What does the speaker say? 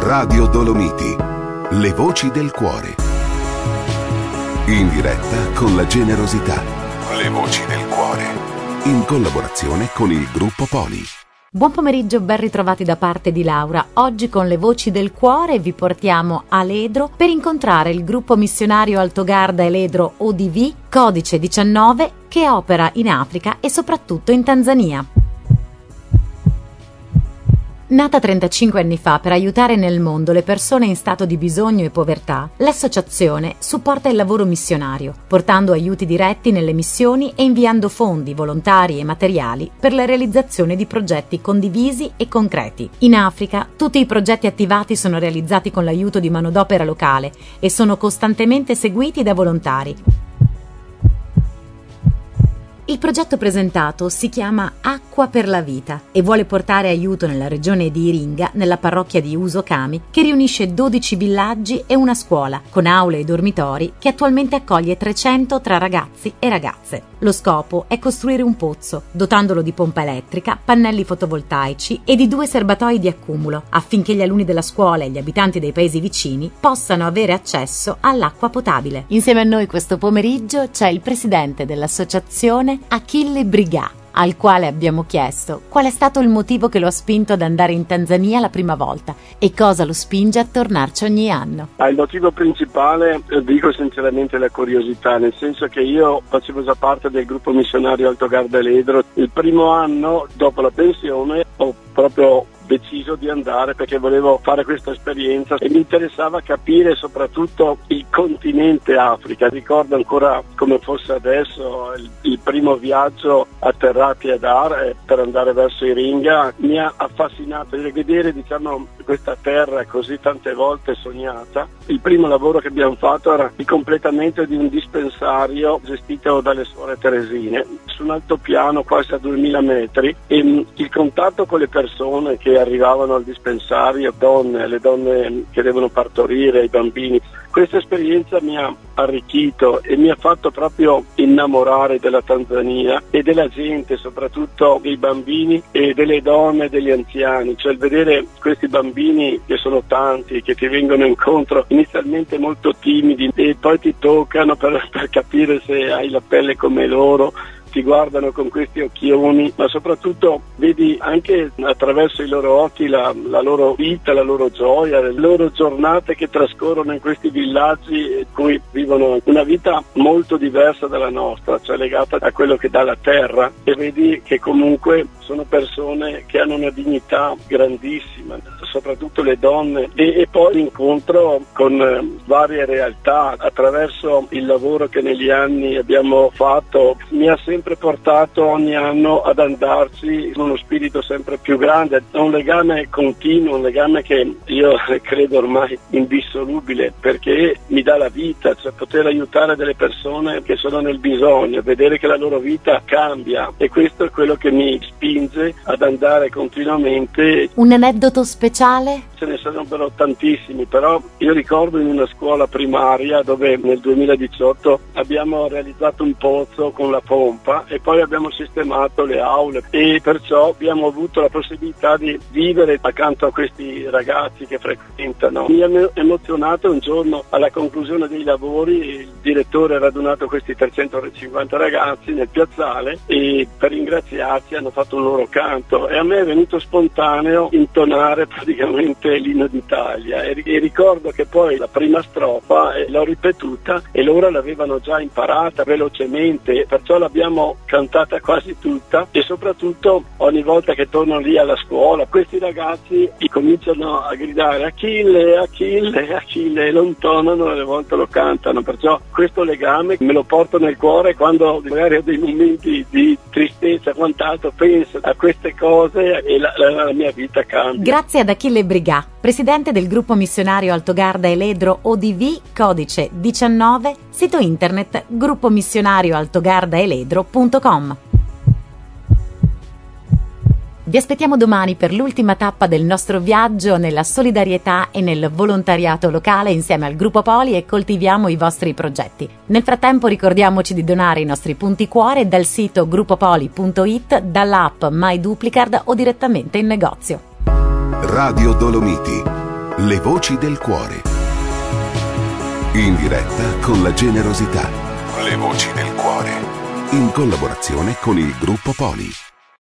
Radio Dolomiti, le voci del cuore. In diretta con la generosità. Le voci del cuore. In collaborazione con il Gruppo Poli. Buon pomeriggio, ben ritrovati da parte di Laura. Oggi con le voci del cuore vi portiamo a Ledro per incontrare il gruppo missionario Altogarda e Ledro ODV, codice 19, che opera in Africa e soprattutto in Tanzania. Nata 35 anni fa per aiutare nel mondo le persone in stato di bisogno e povertà, l'associazione supporta il lavoro missionario, portando aiuti diretti nelle missioni e inviando fondi, volontari e materiali per la realizzazione di progetti condivisi e concreti. In Africa, tutti i progetti attivati sono realizzati con l'aiuto di manodopera locale e sono costantemente seguiti da volontari. Il progetto presentato si chiama Acqua per la Vita e vuole portare aiuto nella regione di Iringa, nella parrocchia di Usokami, che riunisce 12 villaggi e una scuola, con aule e dormitori, che attualmente accoglie 300 tra ragazzi e ragazze. Lo scopo è costruire un pozzo, dotandolo di pompa elettrica, pannelli fotovoltaici e di 2 serbatoi di accumulo, affinché gli alunni della scuola e gli abitanti dei paesi vicini possano avere accesso all'acqua potabile. Insieme a noi questo pomeriggio c'è il presidente dell'associazione Achille Brigà, al quale abbiamo chiesto qual è stato il motivo che lo ha spinto ad andare in Tanzania la prima volta e cosa lo spinge a tornarci ogni anno. Il motivo principale, dico sinceramente, la curiosità, nel senso che io facevo già parte del gruppo missionario Altogarda e Ledro. Il primo anno, dopo la pensione, ho proprio deciso di andare perché volevo fare questa esperienza e mi interessava capire soprattutto il continente Africa. Ricordo ancora come fosse adesso il primo viaggio atterrati a Dar per andare verso Iringa. Mi ha affascinato di vedere, questa terra così tante volte sognata. Il primo lavoro che abbiamo fatto era il completamento di un dispensario gestito dalle suore Teresine su un altopiano quasi a 2000 metri, e il contatto con le persone che arrivavano al dispensario, le donne che devono partorire, i bambini. Questa esperienza mi ha arricchito e mi ha fatto proprio innamorare della Tanzania e della gente, soprattutto dei bambini e delle donne e degli anziani. Cioè il vedere questi bambini, che sono tanti, che ti vengono incontro, inizialmente molto timidi e poi ti toccano per capire se hai la pelle come loro, ti guardano con questi occhioni, ma soprattutto vedi anche attraverso i loro occhi la loro vita, la loro gioia, le loro giornate che trascorrono in questi villaggi in cui vivono una vita molto diversa dalla nostra, cioè legata a quello che dà la terra, e vedi che comunque sono persone che hanno una dignità grandissima, soprattutto le donne, e poi l'incontro con varie realtà attraverso il lavoro che negli anni abbiamo fatto mi ha sempre portato ogni anno ad andarci con uno spirito sempre più grande, un legame continuo, un legame che io credo ormai indissolubile, perché mi dà la vita, cioè poter aiutare delle persone che sono nel bisogno, vedere che la loro vita cambia, e questo è quello che mi spinge ad andare continuamente. Un aneddoto speciale? Ce ne sarebbero tantissimi, però io ricordo in una scuola primaria dove nel 2018 abbiamo realizzato un pozzo con la pompa e poi abbiamo sistemato le aule, e perciò abbiamo avuto la possibilità di vivere accanto a questi ragazzi che frequentano. Mi ha emozionato un giorno, alla conclusione dei lavori, il direttore ha radunato questi 350 ragazzi nel piazzale e per ringraziarci hanno fatto un loro canto, e a me è venuto spontaneo intonare praticamente l'inno d'Italia, e ricordo che poi la prima strofa l'ho ripetuta e loro l'avevano già imparata velocemente, perciò l'abbiamo cantata quasi tutta, e soprattutto ogni volta che torno lì alla scuola questi ragazzi cominciano a gridare Achille, Achille, Achille, e lo intonano e alle volte lo cantano, perciò questo legame me lo porto nel cuore quando magari ho dei momenti di tristezza, quant'altro, penso a queste cose e la mia vita cambia. Grazie ad Achille Brigà, presidente del gruppo missionario Altogarda e Ledro ODV, codice 19, sito internet gruppomissionarioaltogardaeledro.com. Vi aspettiamo domani per l'ultima tappa del nostro viaggio nella solidarietà e nel volontariato locale insieme al Gruppo Poli, e coltiviamo i vostri progetti. Nel frattempo ricordiamoci di donare i nostri punti cuore dal sito gruppopoli.it, dall'app MyDuplicard o direttamente in negozio. Radio Dolomiti, Le voci del cuore. In diretta con la generosità. Le voci del cuore. In collaborazione con il Gruppo Poli.